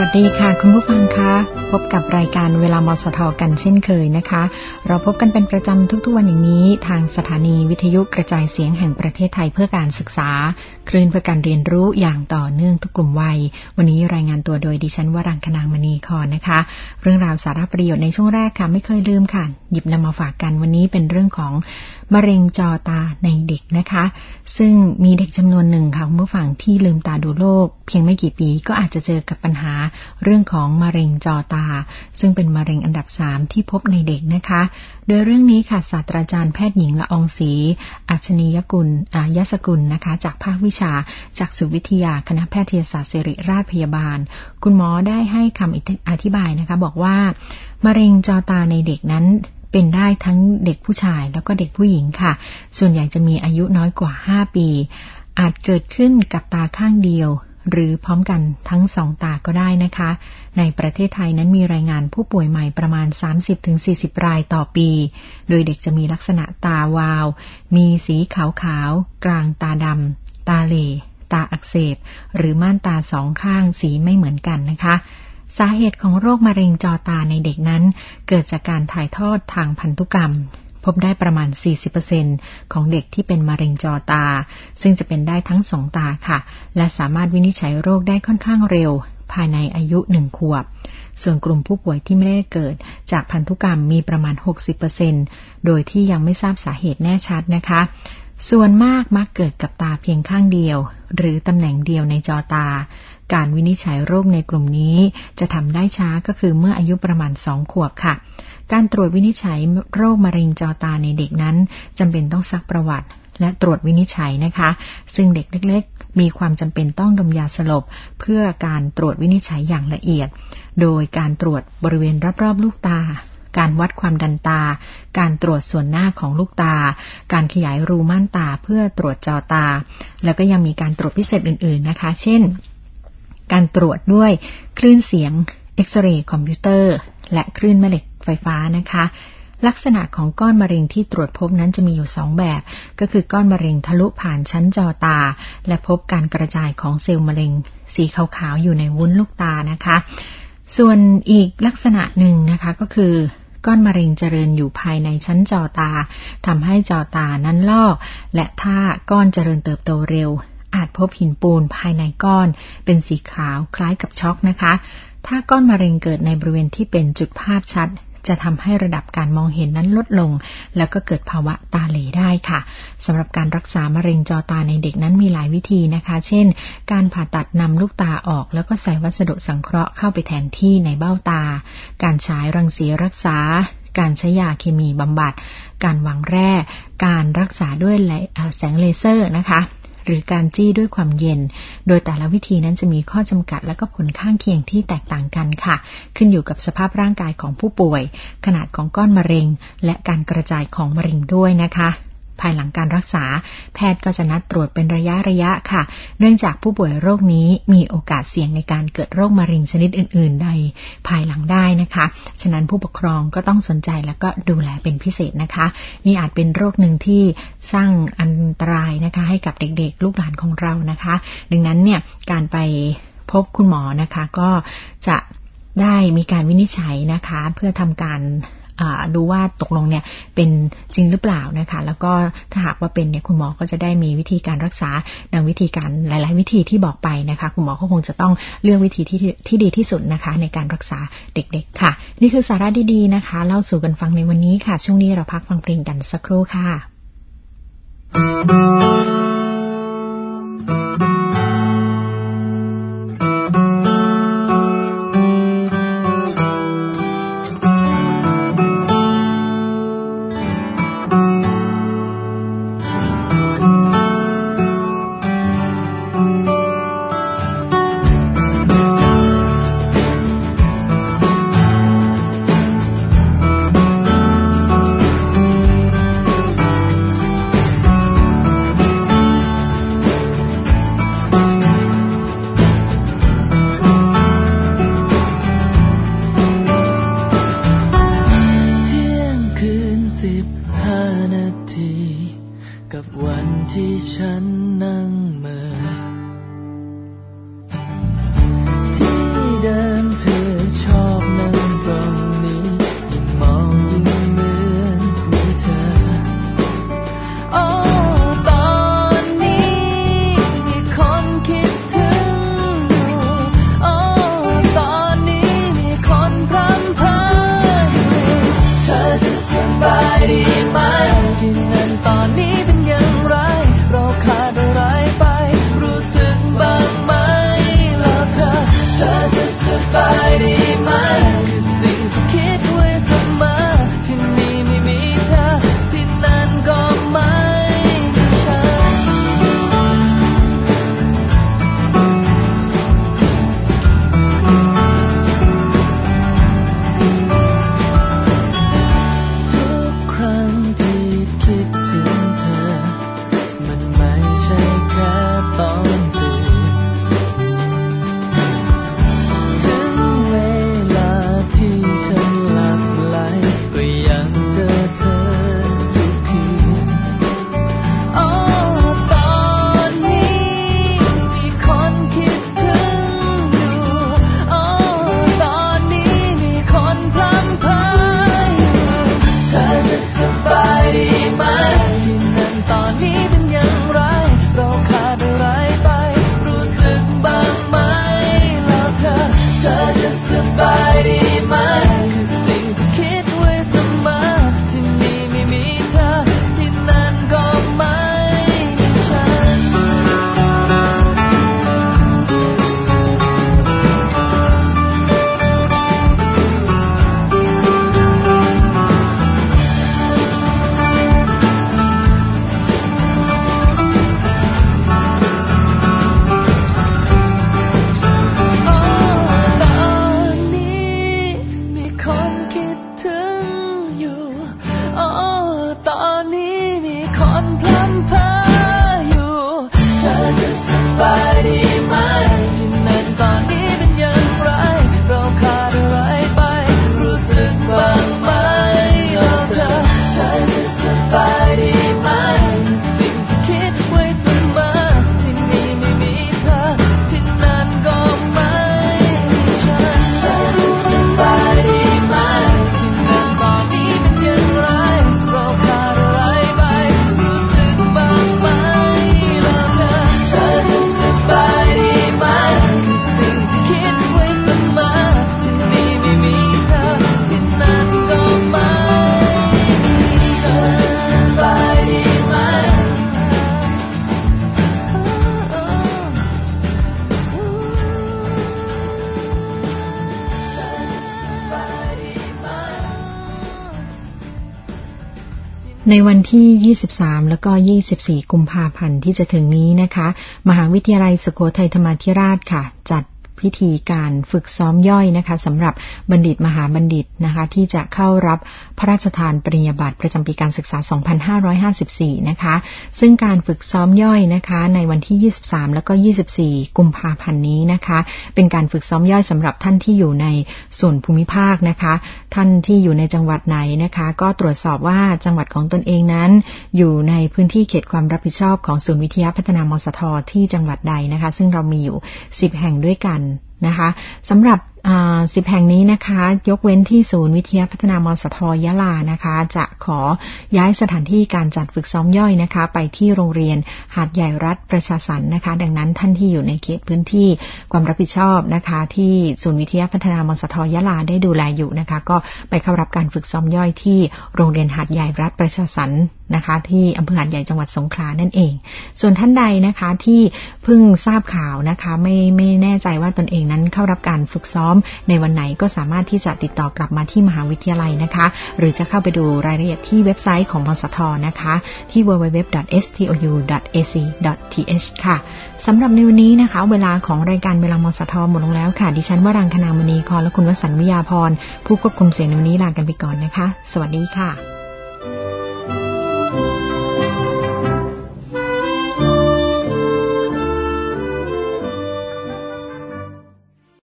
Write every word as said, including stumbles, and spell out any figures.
สดีค่ะคุณผู้ฟังคะพบกับรายการเวลามสทกันเช่นเคยนะคะเราพบกันเป็นประจำทุกๆวันอย่างนี้ทางสถานีวิทยุกระจายเสียงแห่งประเทศไทยเพื่อการศึกษาคลื่นเพื่อการเรียนรู้อย่างต่อเนื่องทุกกลุ่มวัยวันนี้รายงานตัวโดยดิฉันวรังคนางมณีครนะคะเรื่องราวสาระประโยชน์ในช่วงแรกค่ะไม่เคยลืมค่ะหยิบนำมาฝากกันวันนี้เป็นเรื่องของมะเร็งจอตาในเด็กนะคะซึ่งมีเด็กจำนวนหนึ่งค่ะคุณผู้ฟังที่ลืมตาดูโลกเพียงไม่กี่ปีก็อาจจะเจอกับปัญหาเรื่องของมะเร็งจอตาซึ่งเป็นมะเร็งอันดับสามที่พบในเด็กนะคะโดยเรื่องนี้ค่ะศาสตราจารย์แพทย์หญิงละอองศรีอัจฉริยกุลอายศกุลนะคะจากภาควิชาจักษุวิทยาคณะแพทยศาสตร์ศิริราชพยาบาลคุณหมอได้ให้คำอธิบายนะคะบอกว่ามะเร็งจอตาในเด็กนั้นเป็นได้ทั้งเด็กผู้ชายแล้วก็เด็กผู้หญิงค่ะส่วนใหญ่จะมีอายุน้อยกว่าห้าปีอาจเกิดขึ้นกับตาข้างเดียวหรือพร้อมกันทั้งสองตาก็ได้นะคะในประเทศไทยนั้นมีรายงานผู้ป่วยใหม่ประมาณ สามสิบถึงสี่สิบ รายต่อปีโดยเด็กจะมีลักษณะตาวาวมีสีขาวๆกลางตาดำตาเหล่ตาอักเสบหรือม่านตาสองข้างสีไม่เหมือนกันนะคะสาเหตุของโรคมะเร็งจอตาในเด็กนั้นเกิดจากการถ่ายทอดทางพันธุกรรมพบได้ประมาณ สี่สิบเปอร์เซ็นต์ ของเด็กที่เป็นมะเร็งจอตาซึ่งจะเป็นได้ทั้งสองตาค่ะและสามารถวินิจฉัยโรคได้ค่อนข้างเร็วภายในอายุหนึ่งขวบส่วนกลุ่มผู้ป่วยที่ไม่ได้เกิดจากพันธุกรรมมีประมาณ หกสิบเปอร์เซ็นต์ โดยที่ยังไม่ทราบสาเหตุแน่ชัดนะคะส่วนมากมักเกิดกับตาเพียงข้างเดียวหรือตำแหน่งเดียวในจอตาการวินิจฉัยโรคในกลุ่มนี้จะทำได้ช้าก็คือเมื่ออายุประมาณสองขวบค่ะการตรวจวินิจฉัยโรคมะเร็งจอตาในเด็กนั้นจำเป็นต้องซักประวัติและตรวจวินิจฉัยนะคะซึ่งเด็กเล็กๆมีความจำเป็นต้องดมยาสลบเพื่อการตรวจวินิจฉัยอย่างละเอียดโดยการตรวจบริเวณรอบๆลูกตาการวัดความดันตาการตรวจส่วนหน้าของลูกตาการขยายรูม่านตาเพื่อตรวจจอตาแล้วก็ยังมีการตรวจพิเศษอื่นๆนะคะเช่นการตรวจด้วยคลื่นเสียงเอ็กซเรย์คอมพิวเตอร์และคลื่นแม่เหล็กไฟฟ้านะคะลักษณะของก้อนมะเร็งที่ตรวจพบนั้นจะมีอยู่สองแบบก็คือก้อนมะเร็งทะลุผ่านชั้นจอตาและพบการกระจายของเซลล์มะเร็งสีขาวๆอยู่ในวุ้นลูกตานะคะส่วนอีกลักษณะหนึ่งนะคะก็คือก้อนมะเร็งเจริญอยู่ภายในชั้นจอตาทำให้จอตานั้นลอกและถ้าก้อนเจริญเติบโตเร็วอาจพบหินปูนภายในก้อนเป็นสีขาวคล้ายกับช็อกนะคะถ้าก้อนมะเร็งเกิดในบริเวณที่เป็นจุดภาพชัดจะทำให้ระดับการมองเห็นนั้นลดลงแล้วก็เกิดภาวะตาเหลได้ค่ะสำหรับการรักษามะเร็งจอตาในเด็กนั้นมีหลายวิธีนะคะเช่นการผ่าตัดนำลูกตาออกแล้วก็ใส่วัสดุสังเคราะห์เข้าไปแทนที่ในเบ้าตาการฉายรังสีรักษาการใช้ยาเคมีบำบัดการวางแร่การรักษาด้วยแสงเลเซอร์นะคะหรือการจี้ด้วยความเย็นโดยแต่ละวิธีนั้นจะมีข้อจำกัดและก็ผลข้างเคียงที่แตกต่างกันค่ะขึ้นอยู่กับสภาพร่างกายของผู้ป่วยขนาดของก้อนมะเร็งและการกระจายของมะเร็งด้วยนะคะภายหลังการรักษาแพทย์ก็จะนัดตรวจเป็นระยะระยะค่ะเนื่องจากผู้ป่วยโรคนี้มีโอกาสเสี่ยงในการเกิดโรคมะเร็งชนิดอื่นๆใดภายหลังได้นะคะฉะนั้นผู้ปกครองก็ต้องสนใจและก็ดูแลเป็นพิเศษนะคะนี่อาจเป็นโรคหนึ่งที่สร้างอันตรายนะคะให้กับเด็กๆลูกหลานของเรานะคะดังนั้นเนี่ยการไปพบคุณหมอนะคะก็จะได้มีการวินิจฉัยนะคะเพื่อทำการดูว่าตกลงเนี่ยเป็นจริงหรือเปล่านะคะแล้วก็ถ้าหากว่าเป็นเนี่ยคุณหมอก็จะได้มีวิธีการรักษาดังวิธีการหลายๆวิธีที่บอกไปนะคะคุณหมอก็คงจะต้องเลือกวิธีที่ที่ดีที่สุดนะคะในการรักษาเด็กๆค่ะนี่คือสาระดีๆนะคะเล่าสู่กันฟังในวันนี้ค่ะช่วงนี้เราพักฟังเพลงกันสักครู่ค่ะที่เดิมในวันที่ยี่สิบสามแล้วก็ยี่สิบสี่กุมภาพันธ์ที่จะถึงนี้นะคะมหาวิทยาลัยสุโขทัยธรรมาธิราชค่ะจัดพิธีการฝึกซ้อมย่อยนะคะสำหรับบัณฑิตมหาบัณฑิตนะคะที่จะเข้ารับพระราชทานปริญญาบัตรประจำปีการศึกษาสองพันห้าร้อยห้าสิบสี่นะคะซึ่งการฝึกซ้อมย่อยนะคะในวันที่ยี่สิบสามแล้วก็ยี่สิบสี่กุมภาพันธ์นี้นะคะเป็นการฝึกซ้อมย่อยสำหรับท่านที่อยู่ในส่วนภูมิภาคนะคะท่านที่อยู่ในจังหวัดไหนนะคะก็ตรวจสอบว่าจังหวัดของตนเองนั้นอยู่ในพื้นที่เขตความรับผิดชอบของศูนย์วิทยาพัฒนามสทที่จังหวัดใดนะคะซึ่งเรามีอยู่สิบแห่งด้วยกันนะคะสำหรับสิบแห่งนี้นะคะยกเว้นที่ศูนย์วิทยาพัฒนามสทยะลานะคะจะขอย้ายสถานที่การจัดฝึกซ้อมย่อยนะคะไปที่โรงเรียนหาดใหญ่รัฐประชาสรรค์นะคะดังนั้นท่านที่อยู่ในเขตพื้นที่ความรับผิดชอบนะคะที่ศูนย์วิทยาพัฒนามสทยะลาได้ดูแลอยู่นะคะก็ไปเข้ารับการฝึกซ้อมย่อยที่โรงเรียนหาดใหญ่รัฐประชาสรรค์นะคะที่อำเภอหาดใหญ่จังหวัดสงขลานั่นเองส่วนท่านใดนะคะที่เพิ่งทราบข่าวนะคะไม่ไม่แน่ใจว่าตนเองนั้นเข้ารับการฝึกซ้อมในวันไหนก็สามารถที่จะติดต่อกลับมาที่มหาวิทยาลัยนะคะหรือจะเข้าไปดูรายละเอียดที่เว็บไซต์ของมสทนะคะที่ ดับเบิลยู ดับเบิลยู ดับเบิลยู ดอท เอส ที โอ ยู ดอท เอ ซี ดอท ที เอช ค่ะสำหรับในวันนี้นะคะเวลาของรายการเวลามสทหมดลงแล้วค่ะดิฉันวรังคณามณีคและคุณวสันต์วิยาพรผู้ควบคุมเสียงในวันนี้ลากันไปก่อนนะคะสวัสดีค่ะ